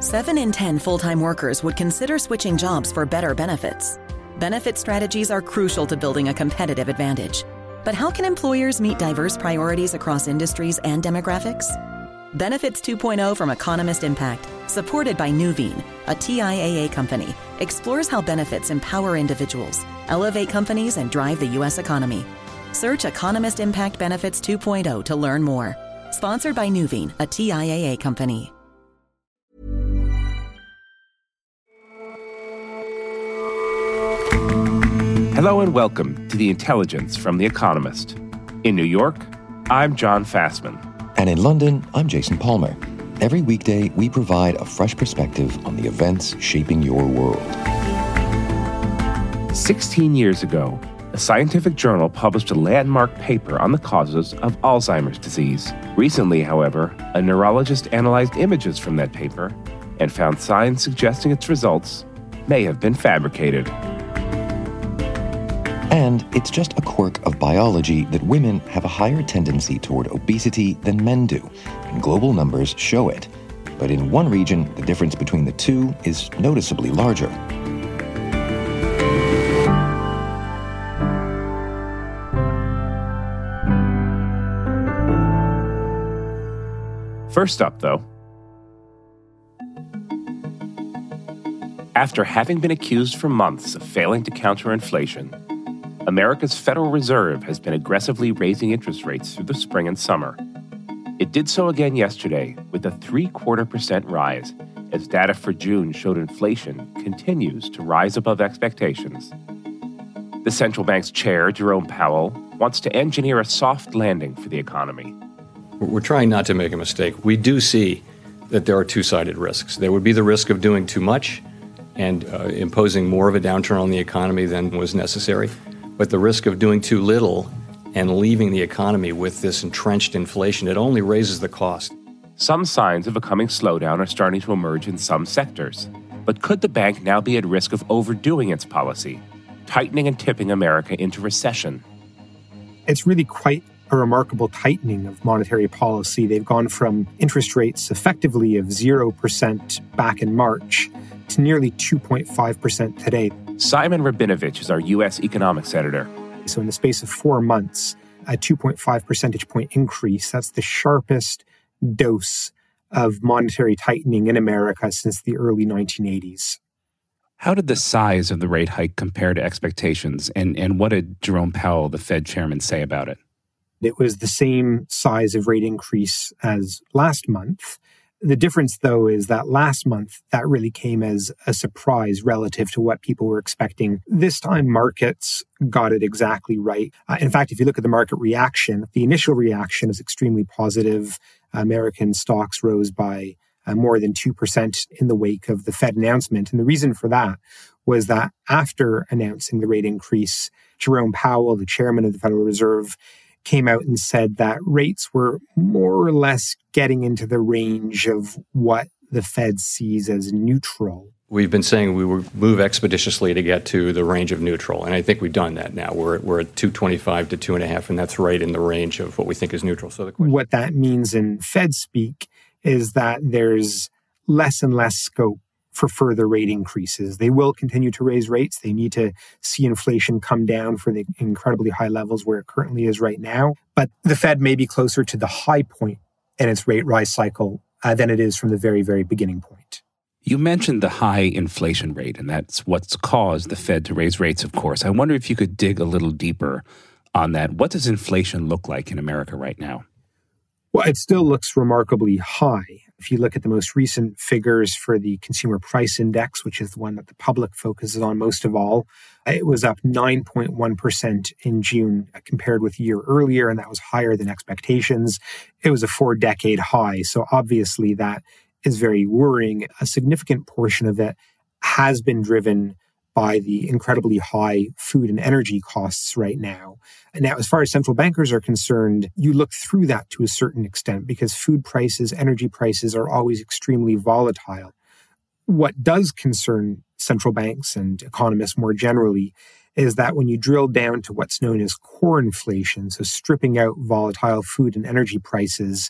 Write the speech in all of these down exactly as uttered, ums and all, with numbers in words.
Seven in ten full-time workers would consider switching jobs for better benefits. Benefit strategies are crucial to building a competitive advantage. But how can employers meet diverse priorities across industries and demographics? Benefits two point oh from Economist Impact, supported by Nuveen, a T I A A company, explores how benefits empower individuals, elevate companies, and drive the U S economy. Search Economist Impact Benefits two point oh to learn more. Sponsored by Nuveen, a T I A A company. Hello and welcome to The Intelligence from The Economist. In New York, I'm John Fassman. And in London, I'm Jason Palmer. Every weekday, we provide a fresh perspective on the events shaping your world. Sixteen years ago, a scientific journal published a landmark paper on the causes of Alzheimer's disease. Recently, however, a neurologist analyzed images from that paper and found signs suggesting its results may have been fabricated. And it's just a quirk of biology that women have a higher tendency toward obesity than men do, and global numbers show it. But in one region, the difference between the two is noticeably larger. First up, though, after having been accused for months of failing to counter inflation, America's Federal Reserve has been aggressively raising interest rates through the spring and summer. It did so again yesterday with a three-quarter percent rise, as data for June showed inflation continues to rise above expectations. The central bank's chair, Jerome Powell, wants to engineer a soft landing for the economy. We're trying not to make a mistake. We do see that there are two-sided risks. There would be the risk of doing too much and uh, imposing more of a downturn on the economy than was necessary. But the risk of doing too little and leaving the economy with this entrenched inflation, it only raises the cost. Some signs of a coming slowdown are starting to emerge in some sectors. But could the bank now be at risk of overdoing its policy, tightening and tipping America into recession? It's really quite a remarkable tightening of monetary policy. They've gone from interest rates effectively of zero percent back in March to nearly two point five percent today. Simon Rabinovich is our U S economics editor. So in the space of four months, a two point five percentage point increase, that's the sharpest dose of monetary tightening in America since the early nineteen eighties. How did the size of the rate hike compare to expectations, and, and what did Jerome Powell, the Fed chairman, say about it? It was the same size of rate increase as last month. The difference, though, is that last month, that really came as a surprise relative to what people were expecting. This time, markets got it exactly right. Uh, in fact, if you look at the market reaction, the initial reaction is extremely positive. American stocks rose by uh, more than two percent in the wake of the Fed announcement. And the reason for that was that after announcing the rate increase, Jerome Powell, the chairman of the Federal Reserve, came out and said that rates were more or less getting into the range of what the Fed sees as neutral. We've been saying we would move expeditiously to get to the range of neutral, and I think we've done that now. We're, we're at two twenty-five to two and a half, and that's right in the range of what we think is neutral. So the question- What that means in Fed speak is that there's less and less scope for further rate increases. They will continue to raise rates. They need to see inflation come down for the incredibly high levels where it currently is right now. But the Fed may be closer to the high point in its rate rise cycle uh, than it is from the very, very beginning point. You mentioned the high inflation rate, and that's what's caused the Fed to raise rates, of course. I wonder if you could dig a little deeper on that. What does inflation look like in America right now? Well, it still looks remarkably high. If you look at the most recent figures for the Consumer Price Index, which is the one that the public focuses on most of all, it was up nine point one percent in June compared with a year earlier, and that was higher than expectations. It was a four-decade high, so obviously that is very worrying. A significant portion of it has been driven by the incredibly high food and energy costs right now. And now, as far as central bankers are concerned, you look through that to a certain extent because food prices, energy prices are always extremely volatile. What does concern central banks and economists more generally is that when you drill down to what's known as core inflation, so stripping out volatile food and energy prices,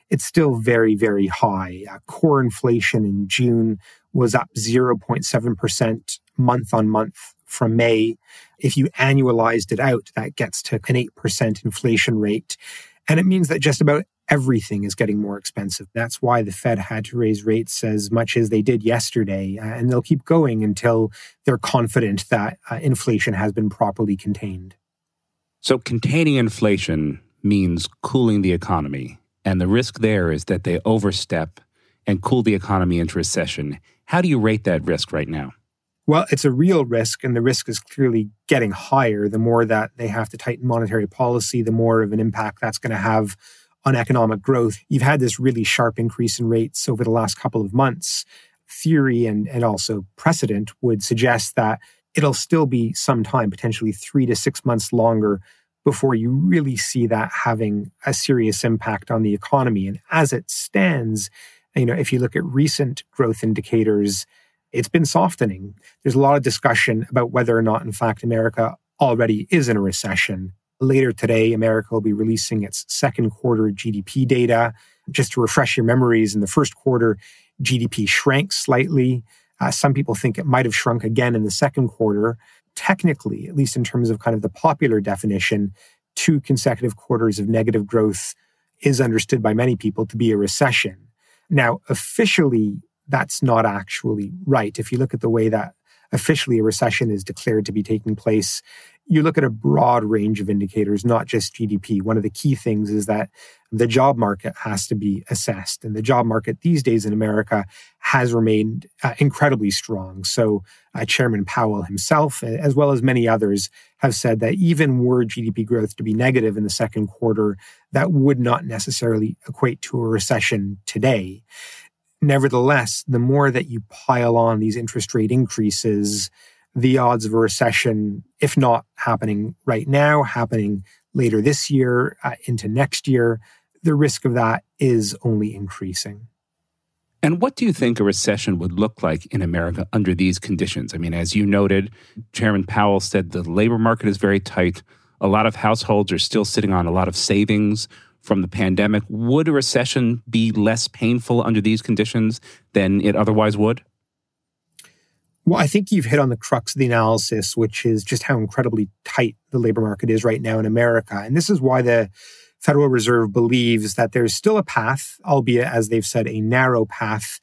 it's still very, very high. Uh, core inflation in June was up zero point seven percent month on month from May. If you annualized it out, that gets to an eight percent inflation rate. And it means that just about everything is getting more expensive. That's why the Fed had to raise rates as much as they did yesterday. Uh, and they'll keep going until they're confident that uh, inflation has been properly contained. So containing inflation means cooling the economy. And the risk there is that they overstep and cool the economy into recession. How do you rate that risk right now? Well, it's a real risk, and the risk is clearly getting higher. The more that they have to tighten monetary policy, the more of an impact that's going to have on economic growth. You've had this really sharp increase in rates over the last couple of months. Theory and, and also precedent would suggest that it'll still be some time, potentially three to six months longer, before you really see that having a serious impact on the economy. And as it stands, you know, if you look at recent growth indicators, it's been softening. There's a lot of discussion about whether or not, in fact, America already is in a recession. Later today, America will be releasing its second quarter G D P data. Just to refresh your memories, in the first quarter, G D P shrank slightly. Uh, some people think it might have shrunk again in the second quarter. Technically, at least in terms of kind of the popular definition, two consecutive quarters of negative growth is understood by many people to be a recession. Now, officially, that's not actually right. If you look at the way that officially a recession is declared to be taking place, you look at a broad range of indicators, not just G D P. One of the key things is that the job market has to be assessed. And the job market these days in America has remained uh, incredibly strong. So uh, Chairman Powell himself, as well as many others, have said that even were G D P growth to be negative in the second quarter, that would not necessarily equate to a recession today. Nevertheless, the more that you pile on these interest rate increases, the odds of a recession, if not happening right now, happening later this year, uh, into next year, the risk of that is only increasing. And what do you think a recession would look like in America under these conditions? I mean, as you noted, Chairman Powell said the labor market is very tight. A lot of households are still sitting on a lot of savings from the pandemic. Would a recession be less painful under these conditions than it otherwise would? Well, I think you've hit on the crux of the analysis, which is just how incredibly tight the labor market is right now in America. And this is why the Federal Reserve believes that there's still a path, albeit, as they've said, a narrow path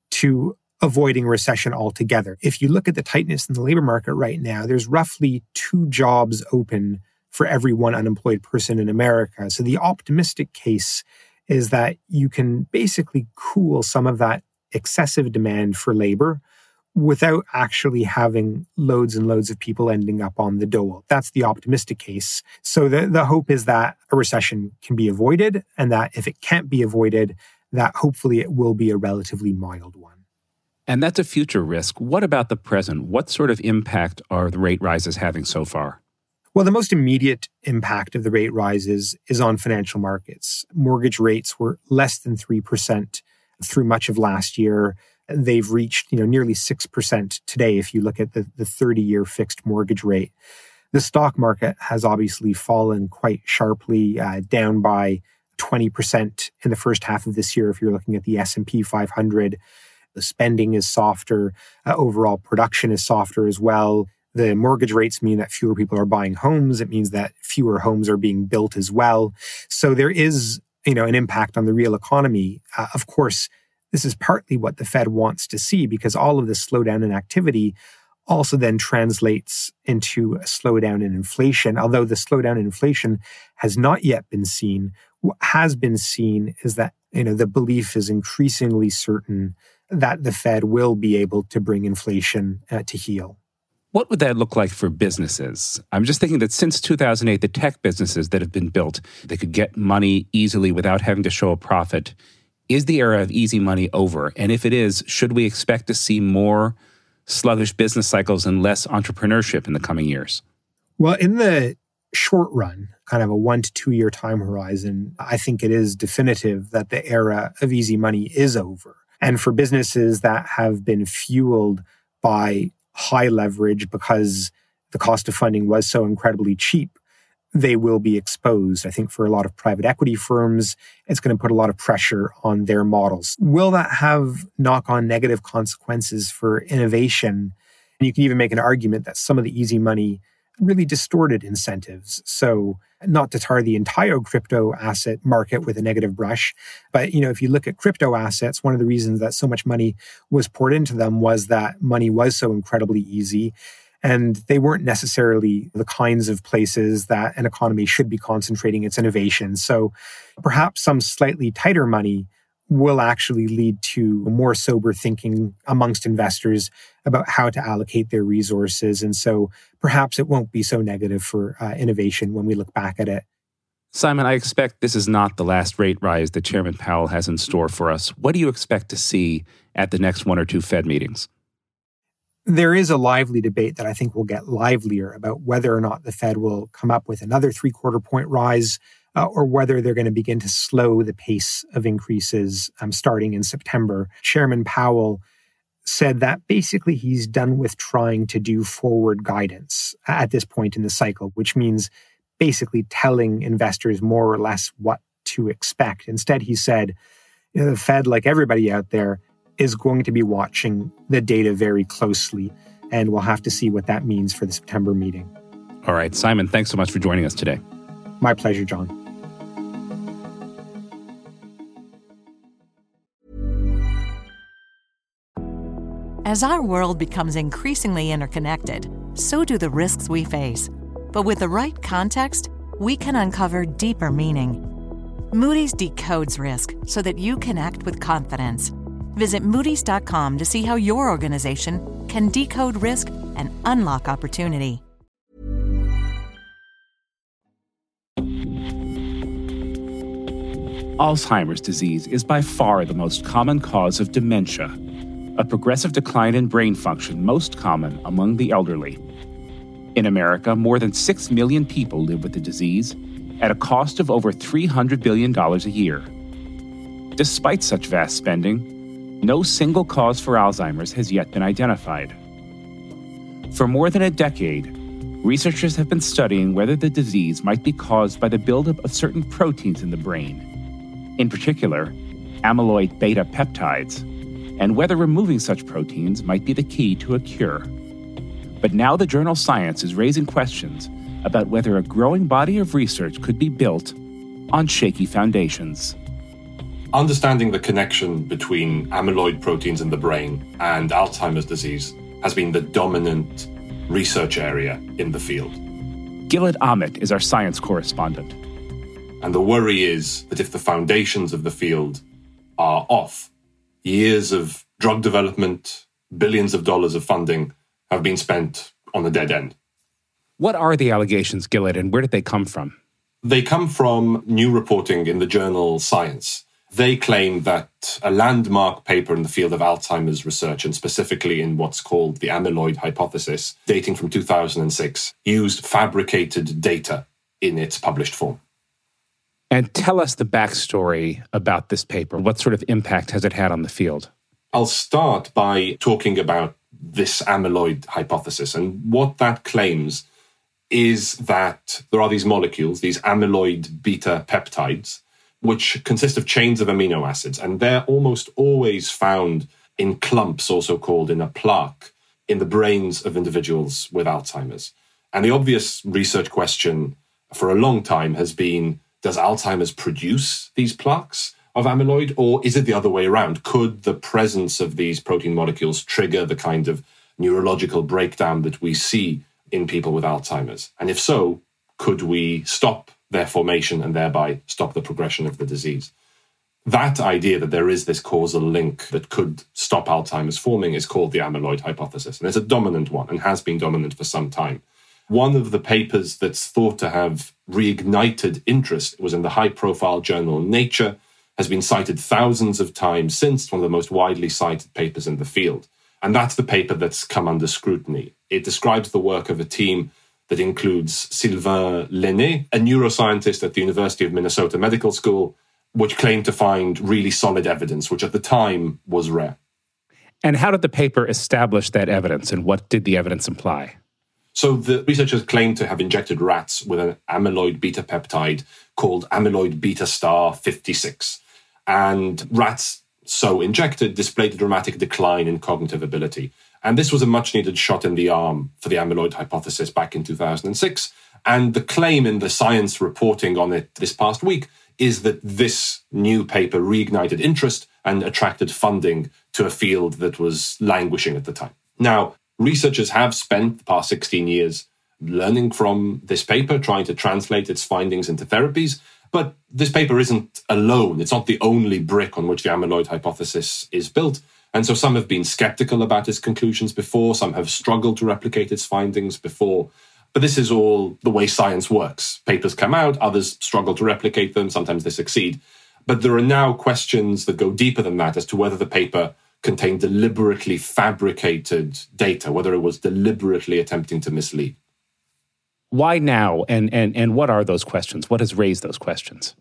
to avoiding recession altogether. If you look at the tightness in the labor market right now, there's roughly two jobs open for every one unemployed person in America. So the optimistic case is that you can basically cool some of that excessive demand for labor without actually having loads and loads of people ending up on the dole. That's the optimistic case. So the, the hope is that a recession can be avoided, and that if it can't be avoided, that hopefully it will be a relatively mild one. And that's a future risk. What about the present? What sort of impact are the rate rises having so far? Well, the most immediate impact of the rate rises is on financial markets. Mortgage rates were less than three percent through much of last year. They've reached, you know, nearly six percent today if you look at the, the thirty-year fixed mortgage rate. The stock market has obviously fallen quite sharply, uh, down by twenty percent in the first half of this year if you're looking at the S and P five hundred. The spending is softer. Uh, overall production is softer as well. The mortgage rates mean that fewer people are buying homes. It means that fewer homes are being built as well. So there is, you know, an impact on the real economy. Uh, of course, this is partly what the Fed wants to see, because all of this slowdown in activity also then translates into a slowdown in inflation. Although the slowdown in inflation has not yet been seen, what has been seen is that, you know, the belief is increasingly certain that the Fed will be able to bring inflation uh, to heel. What would that look like for businesses? I'm just thinking that since two thousand eight, the tech businesses that have been built, they could get money easily without having to show a profit. Is the era of easy money over? And if it is, should we expect to see more sluggish business cycles and less entrepreneurship in the coming years? Well, in the short run, kind of a one to two year time horizon, I think it is definitive that the era of easy money is over. And for businesses that have been fueled by high leverage because the cost of funding was so incredibly cheap, they will be exposed. I think for a lot of private equity firms, it's going to put a lot of pressure on their models. Will that have knock-on negative consequences for innovation? And you can even make an argument that some of the easy money really distorted incentives. So not to tar the entire crypto asset market with a negative brush, but you know, if you look at crypto assets, one of the reasons that so much money was poured into them was that money was so incredibly easy. And they weren't necessarily the kinds of places that an economy should be concentrating its innovation. So perhaps some slightly tighter money will actually lead to more sober thinking amongst investors about how to allocate their resources. And so perhaps it won't be so negative for uh, innovation when we look back at it. Simon, I expect this is not the last rate rise that Chairman Powell has in store for us. What do you expect to see at the next one or two Fed meetings? There is a lively debate that I think will get livelier about whether or not the Fed will come up with another three-quarter point rise uh, or whether they're going to begin to slow the pace of increases um, starting in September. Chairman Powell said that basically he's done with trying to do forward guidance at this point in the cycle, which means basically telling investors more or less what to expect. Instead, he said, you know, the Fed, like everybody out there, is going to be watching the data very closely, and we'll have to see what that means for the September meeting. All right, Simon, thanks so much for joining us today. My pleasure, John. As our world becomes increasingly interconnected, so do the risks we face. But with the right context, we can uncover deeper meaning. Moody's decodes risk so that you can act with confidence. Visit Moody's dot com to see how your organization can decode risk and unlock opportunity. Alzheimer's disease is by far the most common cause of dementia, a progressive decline in brain function most common among the elderly. In America, more than six million people live with the disease at a cost of over three hundred billion dollars a year. Despite such vast spending, no single cause for Alzheimer's has yet been identified. For more than a decade, researchers have been studying whether the disease might be caused by the buildup of certain proteins in the brain, in particular, amyloid beta peptides, and whether removing such proteins might be the key to a cure. But now the journal Science is raising questions about whether a growing body of research could be built on shaky foundations. Understanding the connection between amyloid proteins in the brain and Alzheimer's disease has been the dominant research area in the field. Gilad Amit is our science correspondent. And the worry is that if the foundations of the field are off, years of drug development, billions of dollars of funding have been spent on a dead end. What are the allegations, Gilad, and where did they come from? They come from new reporting in the journal Science. They claim that a landmark paper in the field of Alzheimer's research, and specifically in what's called the amyloid hypothesis, dating from two thousand six, used fabricated data in its published form. And tell us the backstory about this paper. What sort of impact has it had on the field? I'll start by talking about this amyloid hypothesis. And what that claims is that there are these molecules, these amyloid beta peptides, which consist of chains of amino acids, and they're almost always found in clumps, also called in a plaque, in the brains of individuals with Alzheimer's. And the obvious research question for a long time has been, does Alzheimer's produce these plaques of amyloid, or is it the other way around? Could the presence of these protein molecules trigger the kind of neurological breakdown that we see in people with Alzheimer's? And if so, could we stop their formation and thereby stop the progression of the disease? That idea that there is this causal link that could stop Alzheimer's forming is called the amyloid hypothesis. And it's a dominant one and has been dominant for some time. One of the papers that's thought to have reignited interest was in the high-profile journal Nature, has been cited thousands of times since, one of the most widely cited papers in the field. And that's the paper that's come under scrutiny. It describes the work of a team that includes Sylvain Lenné, a neuroscientist at the University of Minnesota Medical School, which claimed to find really solid evidence, which at the time was rare. And how did the paper establish that evidence, and what did the evidence imply? So the researchers claim to have injected rats with an amyloid beta peptide called amyloid beta star fifty-six. And rats so injected displayed a dramatic decline in cognitive ability. And this was a much-needed shot in the arm for the amyloid hypothesis back in two thousand six. And the claim in the Science reporting on it this past week is that this new paper reignited interest and attracted funding to a field that was languishing at the time. Now, researchers have spent the past sixteen years learning from this paper, trying to translate its findings into therapies. But this paper isn't alone. It's not the only brick on which the amyloid hypothesis is built. And so some have been skeptical about its conclusions before. Some have struggled to replicate its findings before. But this is all the way science works. Papers come out, others struggle to replicate them. Sometimes they succeed. But there are now questions that go deeper than that as to whether the paper contained deliberately fabricated data, whether it was deliberately attempting to mislead. Why now? And, and, and what are those questions? What has raised those questions?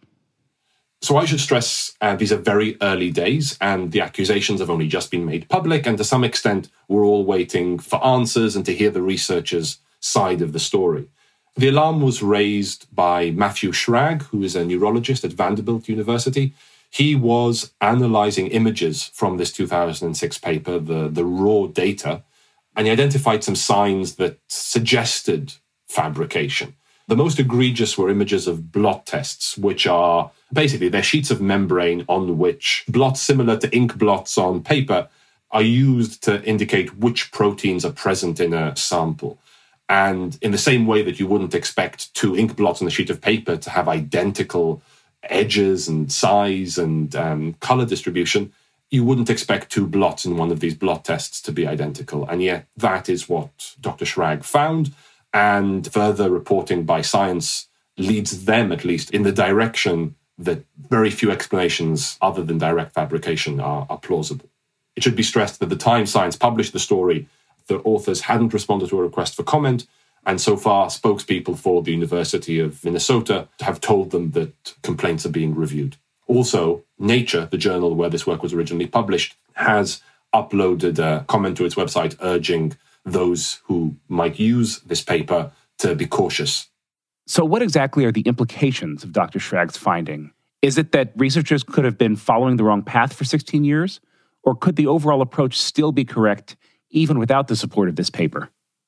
So I should stress uh, these are very early days and the accusations have only just been made public. And to some extent, we're all waiting for answers and to hear the researchers' side of the story. The alarm was raised by Matthew Schrag, who is a neurologist at Vanderbilt University. He was analyzing images from this two thousand six paper, the, the raw data, and he identified some signs that suggested fabrication. The most egregious were images of blot tests, which are basically they're sheets of membrane on which blots similar to ink blots on paper are used to indicate which proteins are present in a sample. And in the same way that you wouldn't expect two ink blots on a sheet of paper to have identical edges and size and um, color distribution, you wouldn't expect two blots in one of these blot tests to be identical. And yet that is what Doctor Schrag found. And further reporting by Science leads them, at least, in the direction that very few explanations other than direct fabrication are, are plausible. It should be stressed that the time Science published the story, the authors hadn't responded to a request for comment, and so far spokespeople for the University of Minnesota have told them that complaints are being reviewed. Also, Nature, the journal where this work was originally published, has uploaded a comment to its website urging those who might use this paper to be cautious. So what exactly are the implications of Doctor Schrag's finding? Is it that researchers could have been following the wrong path for sixteen years? Or could the overall approach still be correct even without the support of this paper?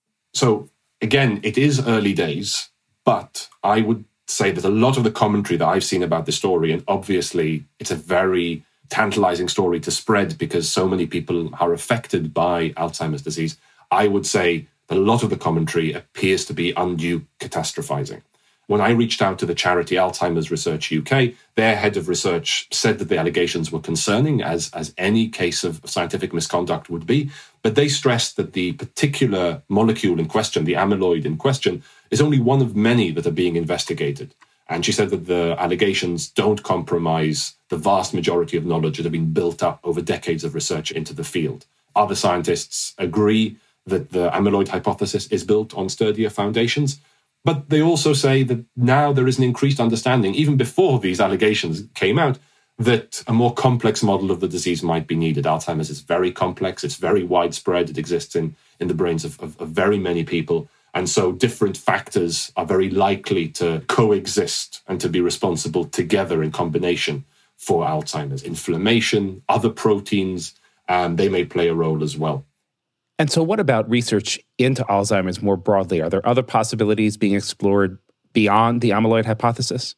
So again, it is early days, but I would say that a lot of the commentary that I've seen about this story, and obviously it's a very tantalizing story to spread because so many people are affected by Alzheimer's disease, I would say that a lot of the commentary appears to be undue catastrophizing. When I reached out to the charity Alzheimer's Research U K, their head of research said that the allegations were concerning, as, as any case of scientific misconduct would be, but they stressed that the particular molecule in question, the amyloid in question, is only one of many that are being investigated. And she said that the allegations don't compromise the vast majority of knowledge that have been built up over decades of research into the field. Other scientists agree that the amyloid hypothesis is built on sturdier foundations. But they also say that now there is an increased understanding, even before these allegations came out, that a more complex model of the disease might be needed. Alzheimer's is very complex. It's very widespread. It exists in, in the brains of, of, of very many people. And so different factors are very likely to coexist and to be responsible together in combination for Alzheimer's. Inflammation, other proteins, and they may play a role as well. And so what about research into Alzheimer's more broadly? Are there other possibilities being explored beyond the amyloid hypothesis?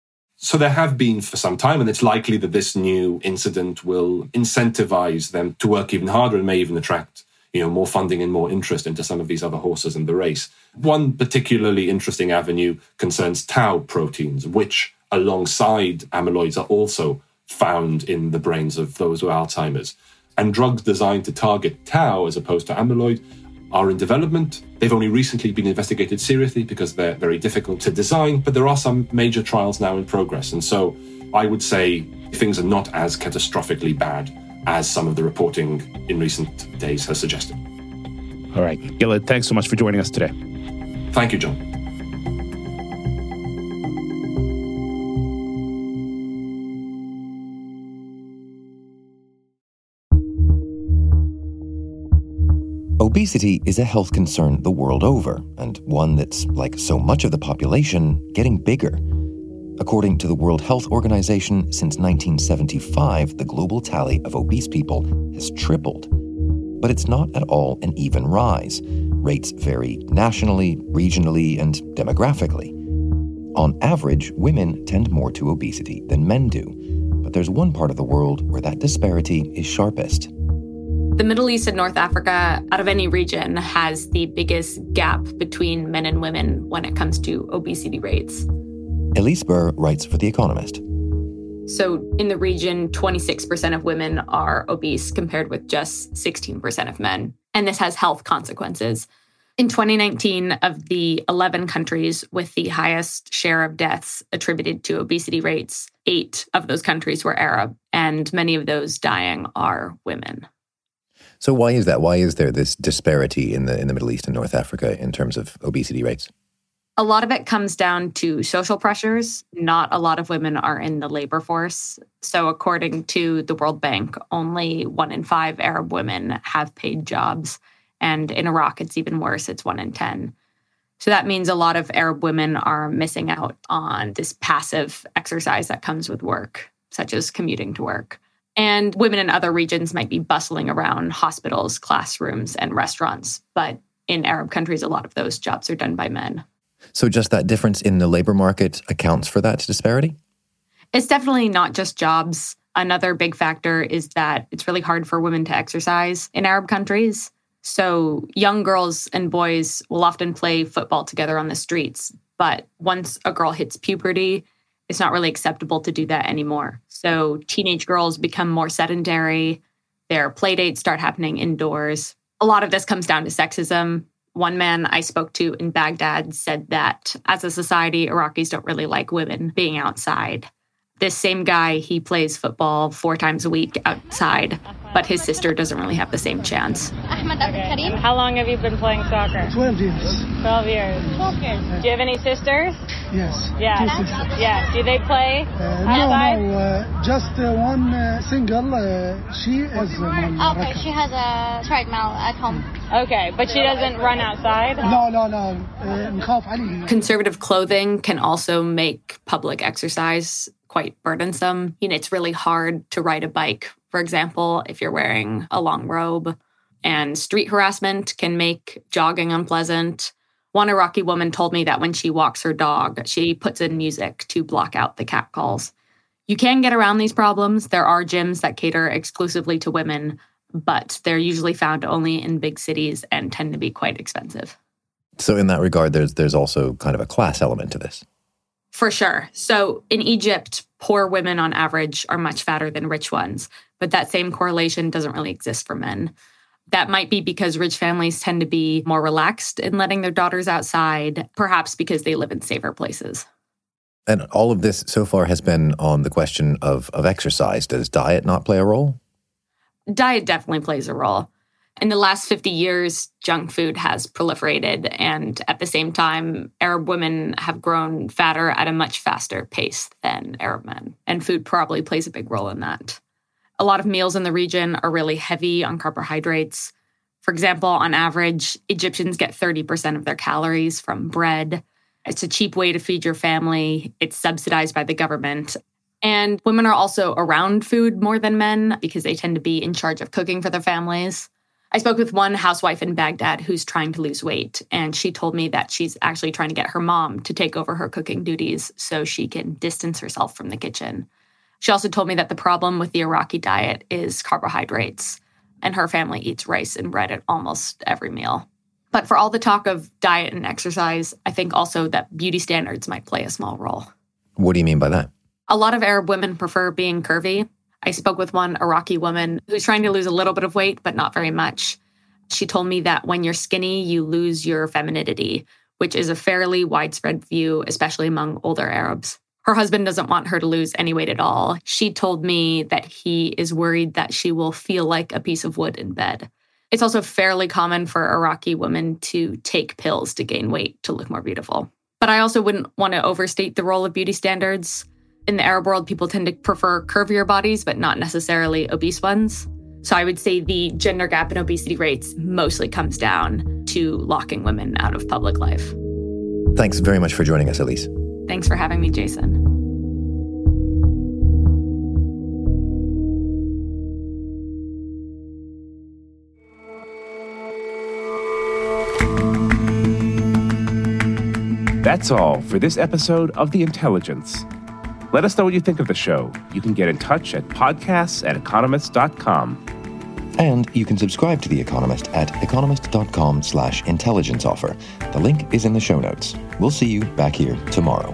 So there have been for some time, and it's likely that this new incident will incentivize them to work even harder and may even attract, you know, more funding and more interest into some of these other horses in the race. One particularly interesting avenue concerns tau proteins, which alongside amyloids are also found in the brains of those with Alzheimer's. And drugs designed to target tau as opposed to amyloid are in development. They've only recently been investigated seriously because they're very difficult to design, but there are some major trials now in progress. And so I would say things are not as catastrophically bad as some of the reporting in recent days has suggested. All right. Gilad, thanks so much for joining us today. Thank you, John. Obesity is a health concern the world over, and one that's, like so much of the population, getting bigger. According to the World Health Organization, since nineteen seventy-five, the global tally of obese people has tripled. But it's not at all an even rise. Rates vary nationally, regionally, and demographically. On average, women tend more to obesity than men do. But there's one part of the world where that disparity is sharpest. The Middle East and North Africa, out of any region, has the biggest gap between men and women when it comes to obesity rates. Elise Burr writes for The Economist. So in the region, twenty-six percent of women are obese compared with just sixteen percent of men. And this has health consequences. In twenty nineteen, of the eleven countries with the highest share of deaths attributed to obesity rates, eight of those countries were Arab, and many of those dying are women. So why is that? Why is there this disparity in the in the Middle East and North Africa in terms of obesity rates? A lot of it comes down to social pressures. Not a lot of women are in the labor force. So according to the World Bank, only one in five Arab women have paid jobs. And in Iraq, it's even worse. It's one in ten. So that means a lot of Arab women are missing out on this passive exercise that comes with work, such as commuting to work. And women in other regions might be bustling around hospitals, classrooms, and restaurants. But in Arab countries, a lot of those jobs are done by men. So just that difference in the labor market accounts for that disparity? It's definitely not just jobs. Another big factor is that it's really hard for women to exercise in Arab countries. So young girls and boys will often play football together on the streets. But once a girl hits puberty, it's not really acceptable to do that anymore. So teenage girls become more sedentary. Their play dates start happening indoors. A lot of this comes down to sexism. One man I spoke to in Baghdad said that as a society, Iraqis don't really like women being outside. This same guy, he plays football four times a week outside, but his sister doesn't really have the same chance. Okay. How long have you been playing soccer? Twelve years. Twelve years. Twelve years. Do you have any sisters? Yes. Yeah. Two sisters. Yeah. Do they play Uh, outside? no, no, uh, just uh, one uh, single. Uh, she is uh, one. Okay, she has a treadmill at home. Okay, but she doesn't run outside? No, no, no. Uh, نخاف عليها. Conservative clothing can also make public exercise quite burdensome. You know, it's really hard to ride a bike, for example, if you're wearing a long robe. And street harassment can make jogging unpleasant. One Iraqi woman told me that when she walks her dog, she puts in music to block out the catcalls. You can get around these problems. There are gyms that cater exclusively to women, but they're usually found only in big cities and tend to be quite expensive. So in that regard, there's there's also kind of a class element to this. For sure. So in Egypt, poor women on average are much fatter than rich ones, but that same correlation doesn't really exist for men. That might be because rich families tend to be more relaxed in letting their daughters outside, perhaps because they live in safer places. And all of this so far has been on the question of, of exercise. Does diet not play a role? Diet definitely plays a role. In the last fifty years, junk food has proliferated, and at the same time, Arab women have grown fatter at a much faster pace than Arab men, and food probably plays a big role in that. A lot of meals in the region are really heavy on carbohydrates. For example, on average, Egyptians get thirty percent of their calories from bread. It's a cheap way to feed your family. It's subsidized by the government. And women are also around food more than men because they tend to be in charge of cooking for their families. I spoke with one housewife in Baghdad who's trying to lose weight, and she told me that she's actually trying to get her mom to take over her cooking duties so she can distance herself from the kitchen. She also told me that the problem with the Iraqi diet is carbohydrates, and her family eats rice and bread at almost every meal. But for all the talk of diet and exercise, I think also that beauty standards might play a small role. What do you mean by that? A lot of Arab women prefer being curvy. I spoke with one Iraqi woman who's trying to lose a little bit of weight, but not very much. She told me that when you're skinny, you lose your femininity, which is a fairly widespread view, especially among older Arabs. Her husband doesn't want her to lose any weight at all. She told me that he is worried that she will feel like a piece of wood in bed. It's also fairly common for Iraqi women to take pills to gain weight to look more beautiful. But I also wouldn't want to overstate the role of beauty standards. In the Arab world, people tend to prefer curvier bodies, but not necessarily obese ones. So I would say the gender gap in obesity rates mostly comes down to locking women out of public life. Thanks very much for joining us, Elise. Thanks for having me, Jason. That's all for this episode of The Intelligence. Let us know what you think of the show. You can get in touch at podcasts at economist dot com. And you can subscribe to The Economist at economist.com slash intelligence offer. The link is in the show notes. We'll see you back here tomorrow.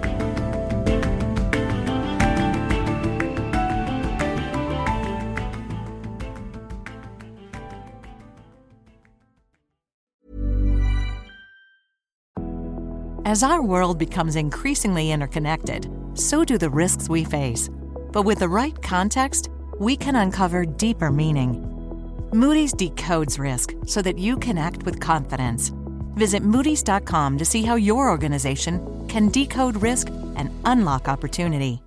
As our world becomes increasingly interconnected, so do the risks we face. But with the right context, we can uncover deeper meaning. Moody's decodes risk so that you can act with confidence. Visit Moody's dot com to see how your organization can decode risk and unlock opportunity.